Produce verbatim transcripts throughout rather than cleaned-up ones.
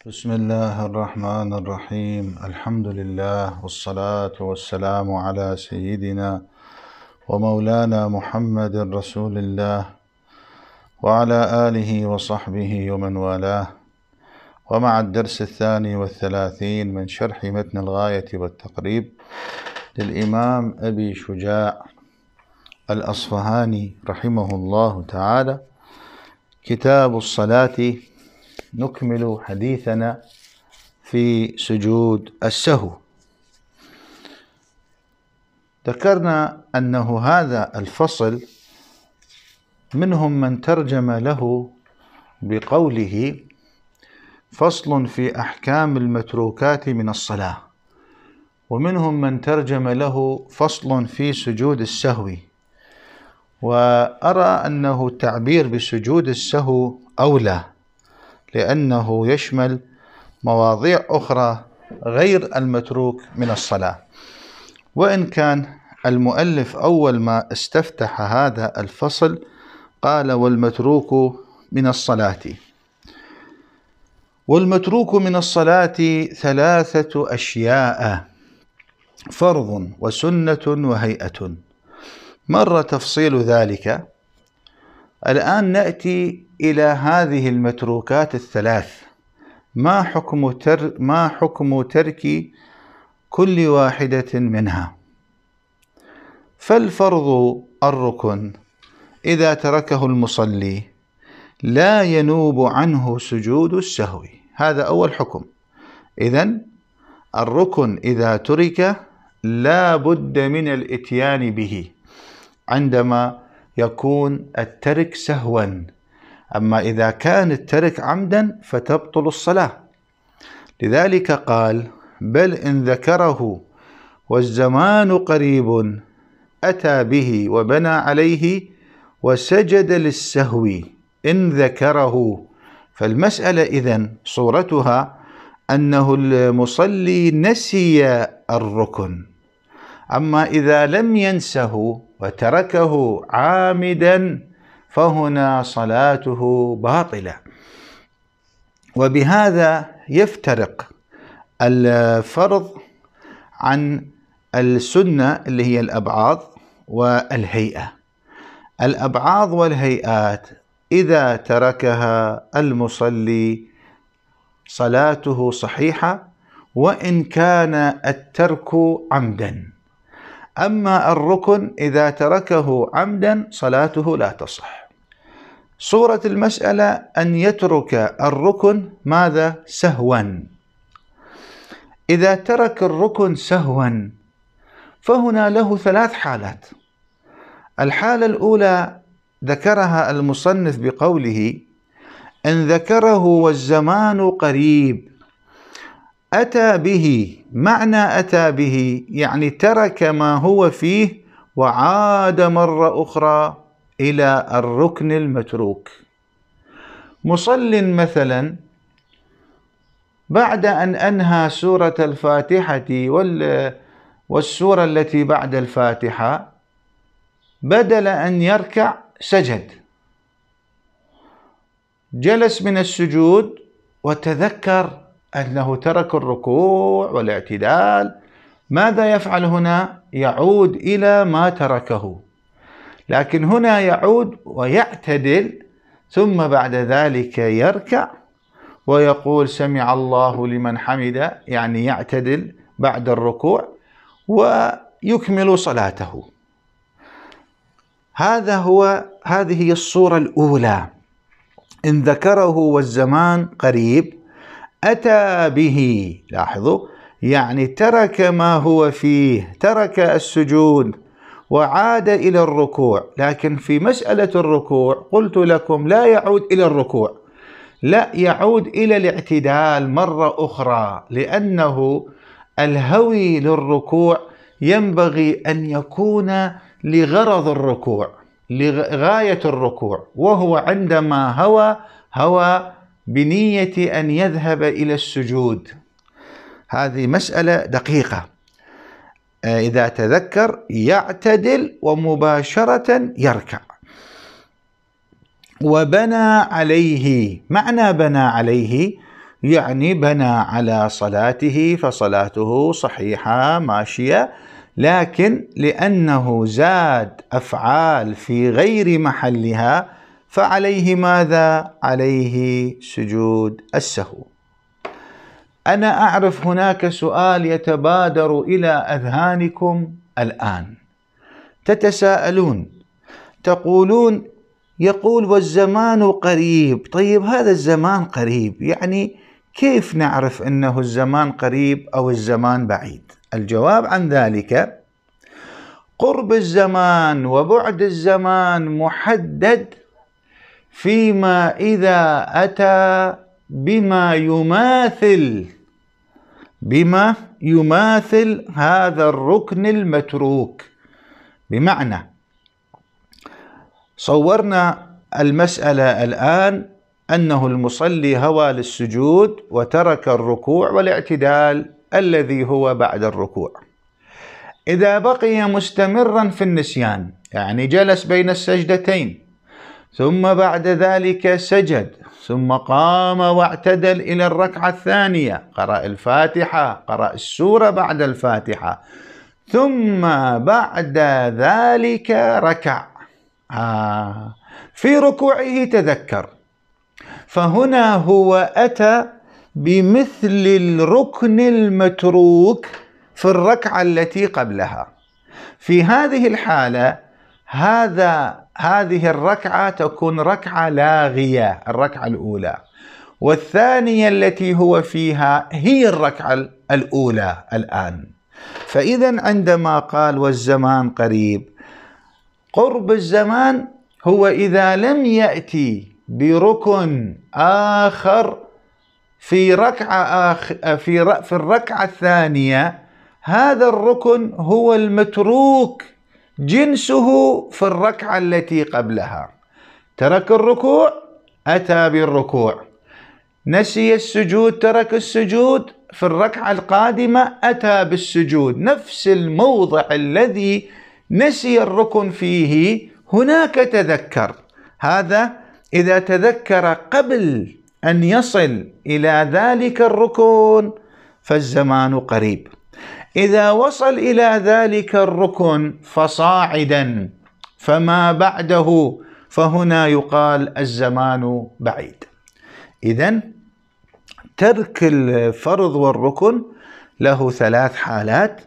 بسم الله الرحمن الرحيم. الحمد لله والصلاة والسلام على سيدنا ومولانا محمد رسول الله وعلى آله وصحبه ومن والاه، ومع الدرس الثاني والثلاثين من شرح متن الغاية والتقريب للإمام أبي شجاع الأصفهاني رحمه الله تعالى، كتاب الصلاة. نكمل حديثنا في سجود السهو. ذكرنا أنه هذا الفصل منهم من ترجم له بقوله فصل في أحكام المتروكات من الصلاة، ومنهم من ترجم له فصل في سجود السهو. وأرى أنه التعبير بسجود السهو أولى، لأنه يشمل مواضيع أخرى غير المتروك من الصلاة. وإن كان المؤلف أول ما استفتح هذا الفصل قال والمتروك من الصلاة. والمتروك من الصلاة ثلاثة أشياء: فرض وسنة وهيئة. مر تفصيل ذلك. الآن نأتي إلى هذه المتروكات الثلاث، ما حكم تر ما حكم ترك كل واحدة منها. فالفرض الركن إذا تركه المصلي لا ينوب عنه سجود السهو، هذا أول حكم. إذن الركن إذا ترك لا بد من الإتيان به عندما يكون الترك سهوا. أما إذا كان الترك عمدا فتبطل الصلاة. لذلك قال بل إن ذكره والزمان قريب أتى به وبنى عليه وسجد للسهو إن ذكره. فالمسألة إذن صورتها أنه المصلي نسي الركن، أما إذا لم ينسه وتركه عامدا فهنا صلاته باطلة. وبهذا يفترق الفرض عن السنة اللي هي الأبعاض والهيئة. الأبعاض والهيئات إذا تركها المصلي صلاته صحيحة وإن كان الترك عمدا. أما الركن إذا تركه عمدا صلاته لا تصح. صورة المسألة أن يترك الركن ماذا؟ سهوا. إذا ترك الركن سهوا فهنا له ثلاث حالات. الحالة الأولى ذكرها المصنف بقوله إن ذكره والزمان قريب أتى به. معنى أتى به يعني ترك ما هو فيه وعاد مرة أخرى إلى الركن المتروك. مصل مثلا بعد أن أنهى سورة الفاتحة والسورة التي بعد الفاتحة بدل أن يركع سجد، جلس من السجود وتذكر أنه ترك الركوع والاعتدال. ماذا يفعل هنا؟ يعود إلى ما تركه، لكن هنا يعود ويعتدل ثم بعد ذلك يركع ويقول سمع الله لمن حمده، يعني يعتدل بعد الركوع ويكمل صلاته. هذا هو هذه هي الصورة الأولى. إن ذكره والزمان قريب أتى به. لاحظوا، يعني ترك ما هو فيه، ترك السجود وعاد إلى الركوع. لكن في مسألة الركوع قلت لكم لا يعود إلى الركوع، لا يعود إلى الاعتدال مرة أخرى، لأنه الهوي للركوع ينبغي أن يكون لغرض الركوع، لغاية الركوع، وهو عندما هوى هوى بنية أن يذهب إلى السجود. هذه مسألة دقيقة. إذا تذكر يعتدل ومباشرة يركع. وبنى عليه. معنى بنى عليه يعني بنى على صلاته فصلاته صحيحة ماشية، لكن لأنه زاد أفعال في غير محلها فعليه ماذا؟ عليه سجود السهو. أنا أعرف هناك سؤال يتبادر إلى أذهانكم الآن، تتساءلون تقولون يقول والزمان قريب. طيب هذا الزمان قريب، يعني كيف نعرف أنه الزمان قريب أو الزمان بعيد؟ الجواب عن ذلك قرب الزمان وبعد الزمان محدد فيما إذا أتى بما يماثل بما يماثل هذا الركن المتروك. بمعنى صورنا المسألة الآن أنه المصلي هوى للسجود وترك الركوع والاعتدال الذي هو بعد الركوع. إذا بقي مستمرا في النسيان، يعني جلس بين السجدتين ثم بعد ذلك سجد ثم قام واعتدل إلى الركعة الثانية، قرأ الفاتحة، قرأ السورة بعد الفاتحة، ثم بعد ذلك ركع، آه في ركوعه تذكر، فهنا هو أتى بمثل الركن المتروك في الركعة التي قبلها. في هذه الحالة هذا هذه الركعة تكون ركعة لاغية، الركعة الأولى، والثانية التي هو فيها هي الركعة الأولى الآن. فإذا عندما قال والزمان قريب، قرب الزمان هو إذا لم يأتي بركن آخر في ركعة آخر في في الركعة الثانية، هذا الركن هو المتروك جنسه في الركعة التي قبلها. ترك الركوع أتى بالركوع، نسي السجود ترك السجود، في الركعة القادمة أتى بالسجود، نفس الموضع الذي نسي الركن فيه هناك تذكر. هذا إذا تذكر قبل أن يصل إلى ذلك الركن فالزمان قريب. إذا وصل إلى ذلك الركن فصاعدا فما بعده فهنا يقال الزمان بعيد. إذن ترك الفرض والركن له ثلاث حالات.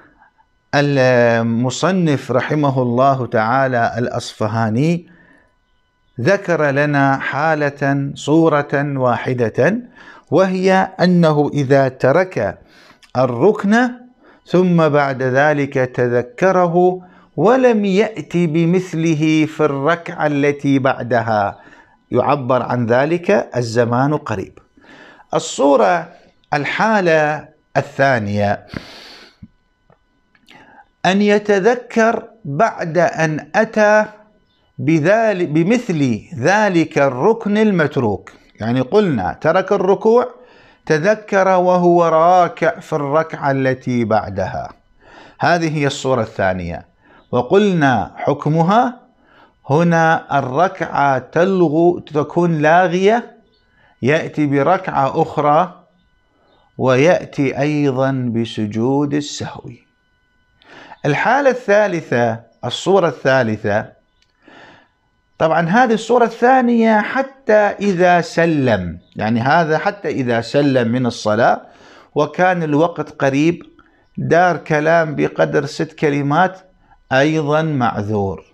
المصنف رحمه الله تعالى الأصفهاني ذكر لنا حالة صورة واحدة، وهي أنه إذا ترك الركن ثم بعد ذلك تذكره ولم يأتي بمثله في الركعة التي بعدها، يعبر عن ذلك الزمان قريب. الصورة الحالة الثانية أن يتذكر بعد أن أتى بذلك بمثل ذلك الركن المتروك، يعني قلنا ترك الركوع تذكر وهو راكع في الركعة التي بعدها، هذه هي الصورة الثانية. وقلنا حكمها هنا الركعة تلغو تكون لاغية، يأتي بركعة أخرى ويأتي أيضا بسجود السهو. الحالة الثالثة، الصورة الثالثة، طبعا هذه الصورة الثانية حتى إذا سلم، يعني هذا حتى إذا سلم من الصلاة وكان الوقت قريب، دار كلام بقدر ست كلمات، أيضا معذور.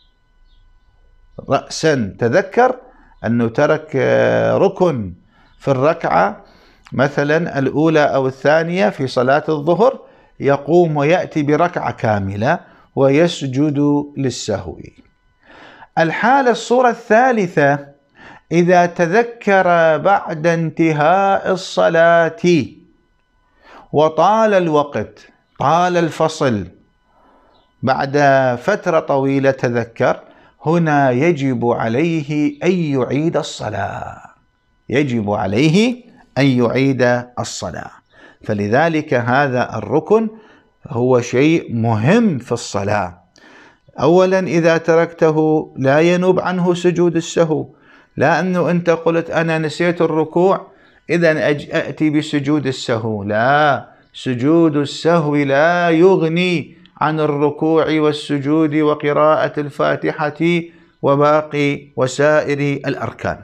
رأسا تذكر أنه ترك ركن في الركعة مثلا الأولى أو الثانية في صلاة الظهر، يقوم ويأتي بركعة كاملة ويسجد للسهو. الحالة الصورة الثالثة إذا تذكر بعد انتهاء الصلاة وطال الوقت، طال الفصل، بعد فترة طويلة تذكر، هنا يجب عليه أن يعيد الصلاة، يجب عليه أن يعيد الصلاة. فلذلك هذا الركن هو شيء مهم في الصلاة. أولا إذا تركته لا ينوب عنه سجود السهو، لا أنه أنت قلت أنا نسيت الركوع إذن أتي بسجود السهو. لا، سجود السهو لا يغني عن الركوع والسجود وقراءة الفاتحة وباقي وسائر الأركان،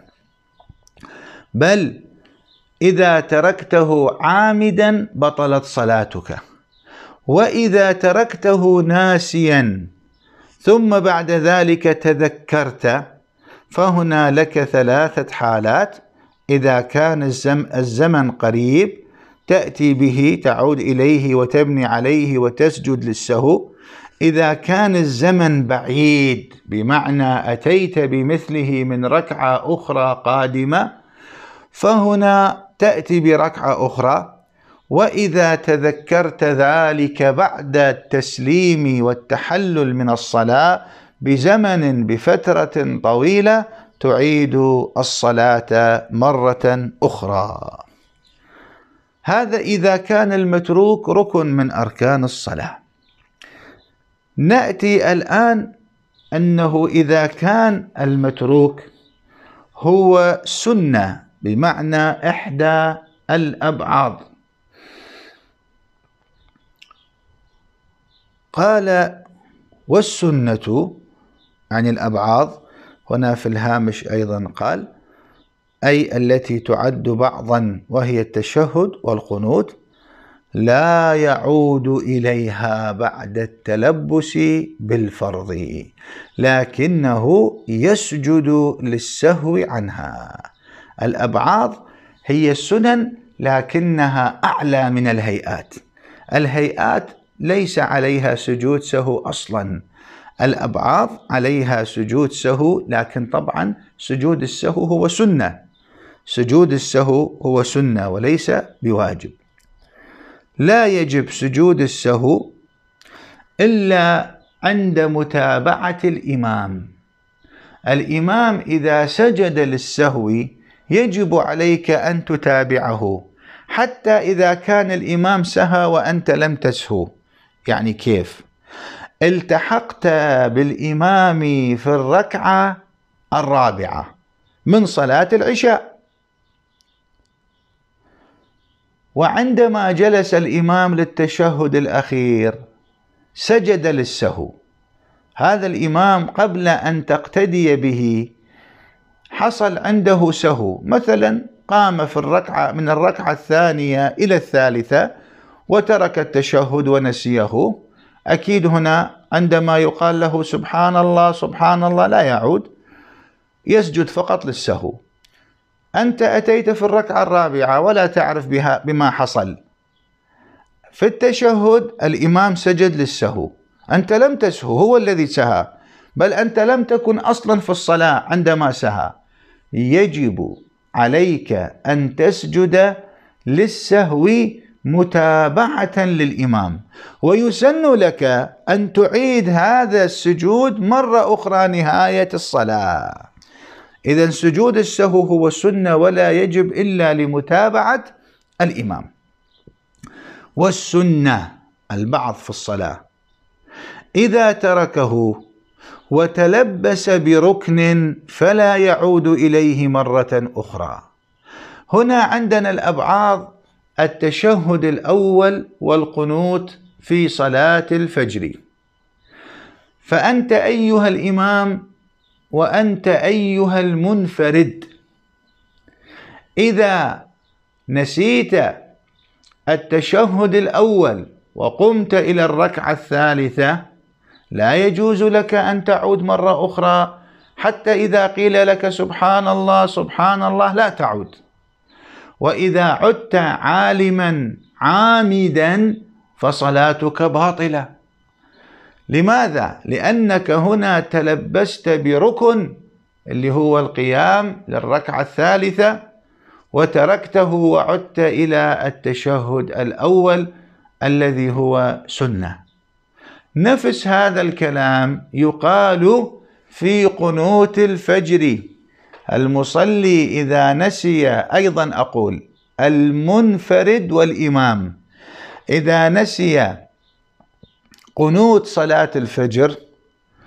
بل إذا تركته عامدا بطلت صلاتك، وإذا تركته ناسيا ثم بعد ذلك تذكرت فهنا لك ثلاثة حالات. إذا كان الزمن قريب تأتي به، تعود إليه وتبني عليه وتسجد للسهو. إذا كان الزمن بعيد بمعنى أتيت بمثله من ركعة أخرى قادمة فهنا تأتي بركعة أخرى. وإذا تذكرت ذلك بعد التسليم والتحلل من الصلاة بزمن بفترة طويلة تعيد الصلاة مرة أخرى. هذا إذا كان المتروك ركن من أركان الصلاة. نأتي الآن أنه إذا كان المتروك هو سنة بمعنى إحدى الأبعاض، قال والسنة عن الأبعاض، هنا في الهامش أيضا قال أي التي تعد بعضا وهي التشهد والقنوت، لا يعود إليها بعد التلبس بالفرض، لكنه يسجد للسهو عنها. الأبعاض هي السنن لكنها أعلى من الهيئات. الهيئات ليس عليها سجود سهو أصلا، الأبعاض عليها سجود سهو، لكن طبعا سجود السهو هو سنة، سجود السهو هو سنة وليس بواجب. لا يجب سجود السهو إلا عند متابعة الإمام. الإمام إذا سجد للسهو يجب عليك أن تتابعه، حتى إذا كان الإمام سهى وأنت لم تسهو. يعني كيف؟ التحقت بالإمام في الركعة الرابعة من صلاة العشاء، وعندما جلس الإمام للتشهد الأخير سجد للسهو. هذا الإمام قبل أن تقتدي به حصل عنده سهو، مثلا قام في الركعة من الركعة الثانية إلى الثالثة وترك التشهد ونسيه، أكيد هنا عندما يقال له سبحان الله سبحان الله لا يعود، يسجد فقط للسهو. أنت أتيت في الركعة الرابعة ولا تعرف بها بما حصل. في التشهد الإمام سجد للسهو، أنت لم تسهو، هو الذي سهى، بل أنت لم تكن أصلا في الصلاة عندما سهى. يجب عليك أن تسجد للسهو متابعة للإمام، ويسن لك أن تعيد هذا السجود مرة أخرى نهاية الصلاة. إذن سجود السهو هو سنة ولا يجب إلا لمتابعة الإمام. والسنة البعض في الصلاة إذا تركه وتلبس بركن فلا يعود إليه مرة أخرى. هنا عندنا الأبعاض التشهد الأول والقنوت في صلاة الفجر. فأنت أيها الإمام وأنت أيها المنفرد إذا نسيت التشهد الأول وقمت إلى الركعة الثالثة لا يجوز لك أن تعود مرة أخرى، حتى إذا قيل لك سبحان الله سبحان الله لا تعود. وإذا عدت عالما عامدا فصلاتك باطلة. لماذا؟ لأنك هنا تلبست بركن اللي هو القيام للركعة الثالثة وتركته وعدت إلى التشهد الأول الذي هو سنة. نفس هذا الكلام يقال في قنوت الفجر. المصلي إذا نسي، أيضا أقول المنفرد والإمام إذا نسي قنوت صلاة الفجر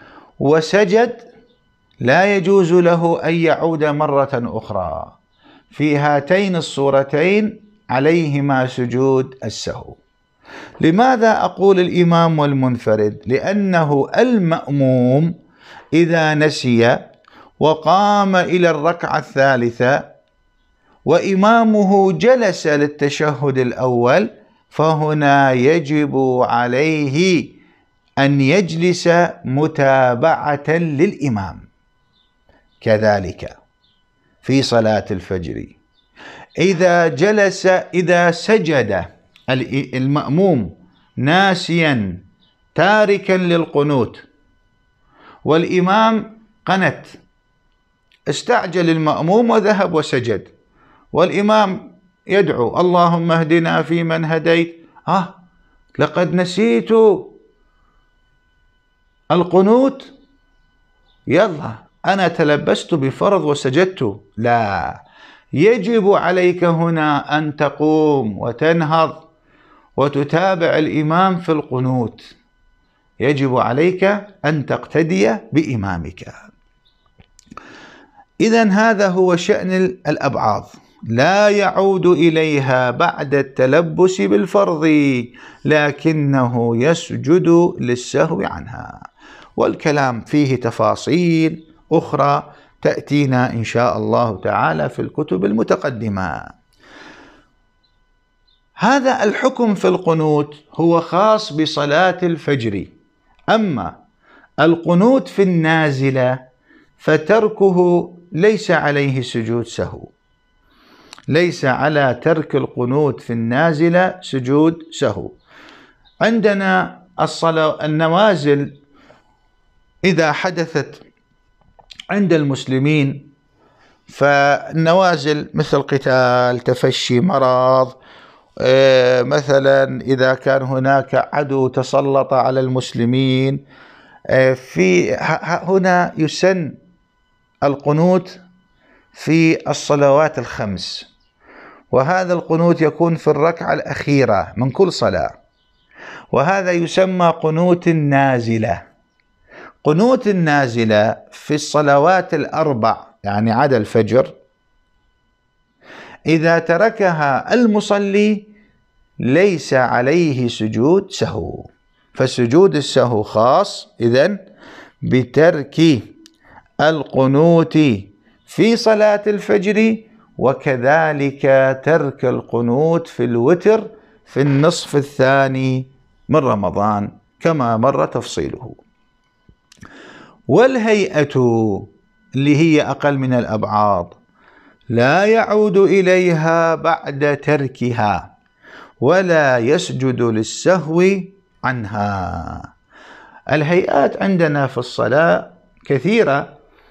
وسجد لا يجوز له أن يعود مرة أخرى، في هاتين الصورتين عليهما سجود السهو. لماذا أقول الإمام والمنفرد؟ لأنه المأموم إذا نسي وقام إلى الركعة الثالثة وإمامه جلس للتشهد الأول، فهنا يجب عليه أن يجلس متابعة للإمام. كذلك في صلاة الفجر إذا جلس إذا سجد المأموم ناسيا تاركا للقنوت والإمام قنت، استعجل المأموم وذهب وسجد، والإمام يدعو اللهم اهدنا فيمن هديت، آه لقد نسيت القنوت، يلا أنا تلبست بفرض وسجدت. لا، يجب عليك هنا أن تقوم وتنهض وتتابع الإمام في القنوت، يجب عليك أن تقتدي بإمامك. إذن هذا هو شأن الأبعاض، لا يعود إليها بعد التلبس بالفرض، لكنه يسجد للسهو عنها، والكلام فيه تفاصيل أخرى تأتينا إن شاء الله تعالى في الكتب المتقدمة. هذا الحكم في القنوت هو خاص بصلاة الفجر. أما القنوت في النازلة فتركه ليس عليه سجود سهو، ليس على ترك القنوت في النازلة سجود سهو. عندنا الصلاة النوازل إذا حدثت عند المسلمين، فالنوازل مثل قتال، تفشي مرض، مثلا إذا كان هناك عدو تسلط على المسلمين، في هنا يسن القنوت في الصلوات الخمس، وهذا القنوت يكون في الركعة الأخيرة من كل صلاة، وهذا يسمى قنوت النازلة. قنوت النازلة في الصلوات الأربع يعني عدا الفجر، إذا تركها المصلي ليس عليه سجود سهو، فسجود السهو خاص إذن بترك القنوت في صلاة الفجر، وكذلك ترك القنوت في الوتر في النصف الثاني من رمضان كما مر تفصيله. والهيئة اللي هي أقل من الأبعاض لا يعود إليها بعد تركها ولا يسجد للسهو عنها. الهيئات عندنا في الصلاة كثيرة،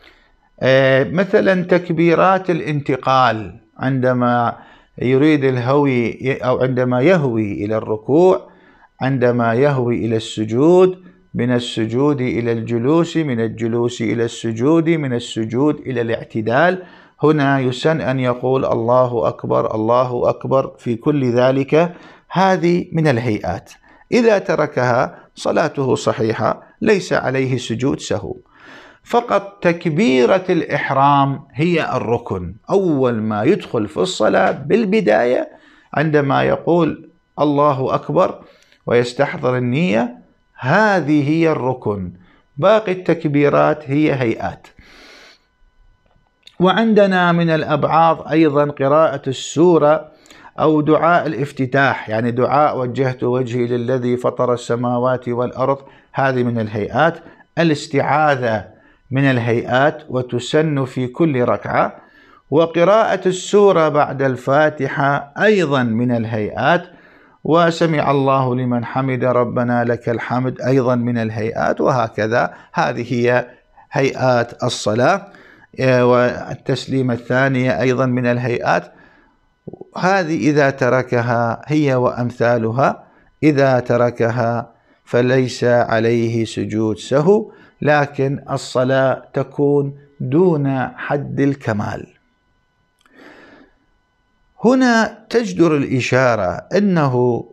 مثلا تكبيرات الانتقال عندما يريد الهوي أو عندما يهوي إلى الركوع، عندما يهوي إلى السجود، من السجود إلى الجلوس، من الجلوس إلى السجود، من السجود إلى الاعتدال، هنا يسن أن يقول الله أكبر الله أكبر في كل ذلك. هذه من الهيئات، إذا تركها صلاته صحيحة ليس عليه سجود سهو. فقط تكبيرة الإحرام هي الركن، أول ما يدخل في الصلاة بالبداية عندما يقول الله أكبر ويستحضر النية، هذه هي الركن، باقي التكبيرات هي هيئات. وعندنا من الأبعاض أيضا قراءة السورة أو دعاء الافتتاح، يعني دعاء وجهت وجهي للذي فطر السماوات والأرض، هذه من الهيئات. الاستعاذة من الهيئات وتسن في كل ركعة. وقراءة السورة بعد الفاتحة أيضا من الهيئات. وسمع الله لمن حمد ربنا لك الحمد أيضا من الهيئات، وهكذا. هذه هي هيئات الصلاة. والتسليم الثانية أيضا من الهيئات. هذه إذا تركها هي وأمثالها، إذا تركها فليس عليه سجود سهو، لكن الصلاة تكون دون حد الكمال. هنا تجدر الإشارة أنه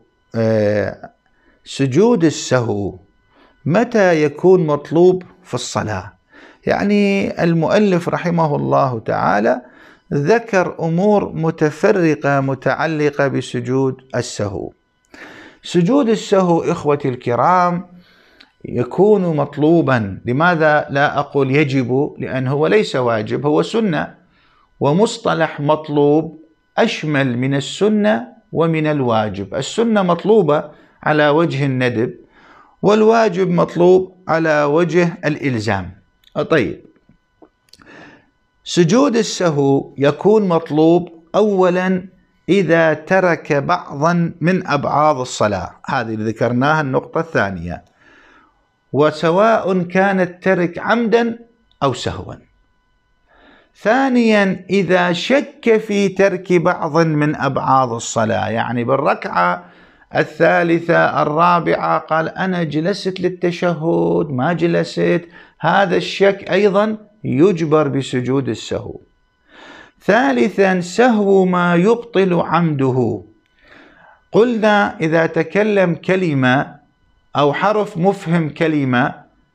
سجود السهو متى يكون مطلوب في الصلاة. يعني المؤلف رحمه الله تعالى ذكر أمور متفرقة متعلقة بسجود السهو. سجود السهو إخوتي الكرام يكون مطلوبا. لماذا لا أقول يجب؟ لأنه هو ليس واجب، هو سنة، ومصطلح مطلوب أشمل من السنة ومن الواجب. السنة مطلوبة على وجه الندب، والواجب مطلوب على وجه الإلزام. طيب، سجود السهو يكون مطلوب أولا إذا ترك بعضا من أبعاض الصلاة، هذه اللي ذكرناها النقطة الثانية، وسواء كان الترك عمدا أو سهوا. ثانيا إذا شك في ترك بعض من أبعاض الصلاة، يعني بالركعة الثالثة الرابعة قال أنا جلست للتشهد ما جلست، هذا الشك أيضا يجبر بسجود السهو. ثالثا سهو ما يبطل عمده. قلنا إذا تكلم كلمة أو حرف مفهم كلمة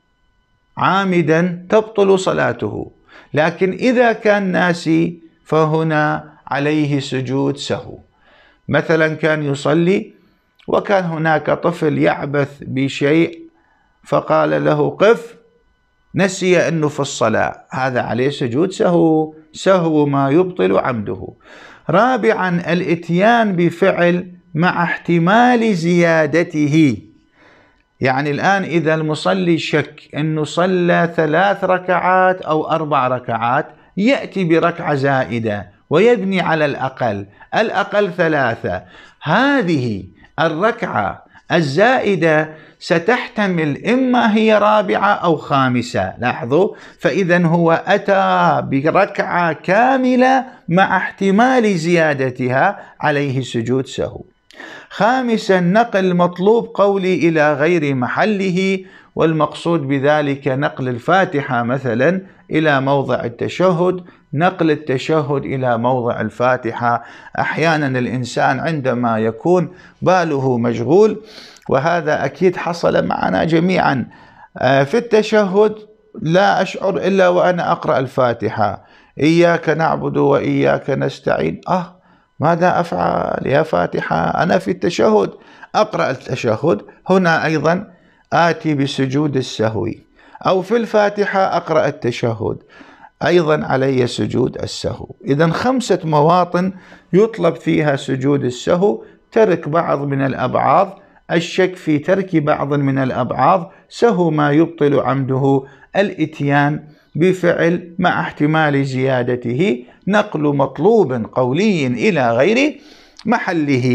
عامدا تبطل صلاته، لكن إذا كان ناسي فهنا عليه سجود سهو. مثلا كان يصلي وكان هناك طفل يعبث بشيء فقال له قف، نسي أنه في الصلاة، هذا عليه سجود سهو، سهو ما يبطل عمده. رابعا الاتيان بفعل مع احتمال زيادته. يعني الآن إذا المصلي شك أنه صلى ثلاث ركعات أو أربع ركعات، يأتي بركعة زائدة ويبني على الأقل، الأقل ثلاثة. هذه الركعة الزائدة ستحتمل إما هي رابعة أو خامسة، لاحظوا، فإذا هو أتى بركعة كاملة مع احتمال زيادتها، عليه سجود سهو. خامسا نقل مطلوب قولي إلى غير محله، والمقصود بذلك نقل الفاتحة مثلا إلى موضع التشهد، نقل التشهد إلى موضع الفاتحة. أحيانا الإنسان عندما يكون باله مشغول، وهذا أكيد حصل معنا جميعا، في التشهد لا أشعر إلا وأنا أقرأ الفاتحة، إياك نعبد وإياك نستعين، أه ماذا أفعل يا فاتحة؟ أنا في التشهد، أقرأ التشهد. هنا أيضا آتي بسجود السهو، أو في الفاتحة أقرأ التشهد، أيضا علي سجود السهو. إذن خمسة مواطن يطلب فيها سجود السهو: ترك بعض من الأبعاض، الشك في ترك بعض من الأبعاض، سهو ما يبطل عمده، الإتيان بفعل مع احتمال زيادته، نقل مطلوب قولي إلى غير محله.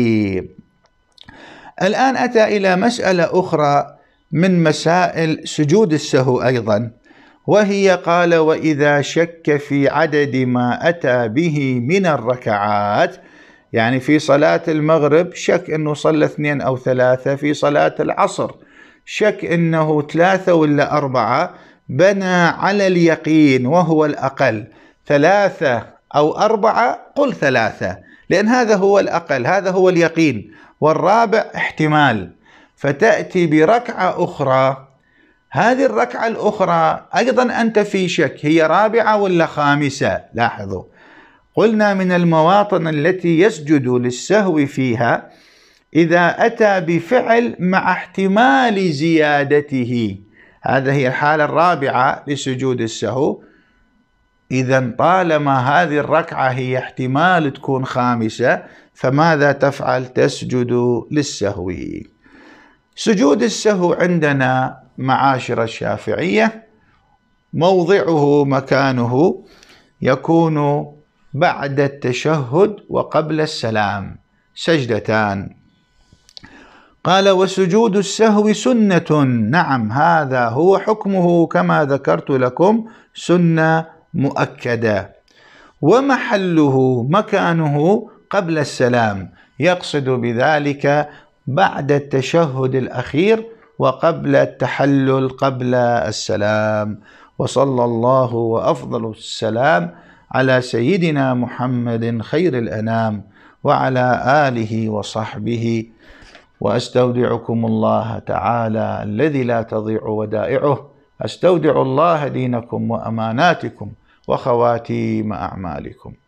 الآن أتى إلى مسألة أخرى من مسائل سجود السهو أيضا، وهي قال: وإذا شك في عدد ما أتى به من الركعات. يعني في صلاة المغرب شك أنه صلى اثنين أو ثلاثة، في صلاة العصر شك أنه ثلاثة ولا أربعة، بنى على اليقين وهو الأقل، ثلاثة أو أربعة قل ثلاثة، لأن هذا هو الأقل، هذا هو اليقين، والرابع احتمال، فتأتي بركعة أخرى. هذه الركعة الأخرى أيضا أنت في شك، هي رابعة ولا خامسة. لاحظوا، قلنا من المواطن التي يسجد للسهو فيها إذا أتى بفعل مع احتمال زيادته، هذا هي الحالة الرابعة لسجود السهو. إذا طالما هذه الركعة هي احتمال تكون خامسة، فماذا تفعل؟ تسجد للسهو. سجود السهو عندنا معاشر الشافعية موضعه مكانه يكون بعد التشهد وقبل السلام، سجدتان. قال: وسجود السهو سنة. نعم، هذا هو حكمه كما ذكرت لكم، سنة مؤكدة، ومحله مكانه قبل السلام، يقصد بذلك بعد التشهد الأخير وقبل التحلل قبل السلام. وصلى الله وأفضل السلام على سيدنا محمد خير الأنام وعلى آله وصحبه، وأستودعكم الله تعالى الذي لا تضيع ودائعه. أستودع الله دينكم وأماناتكم وخواتيم أعمالكم.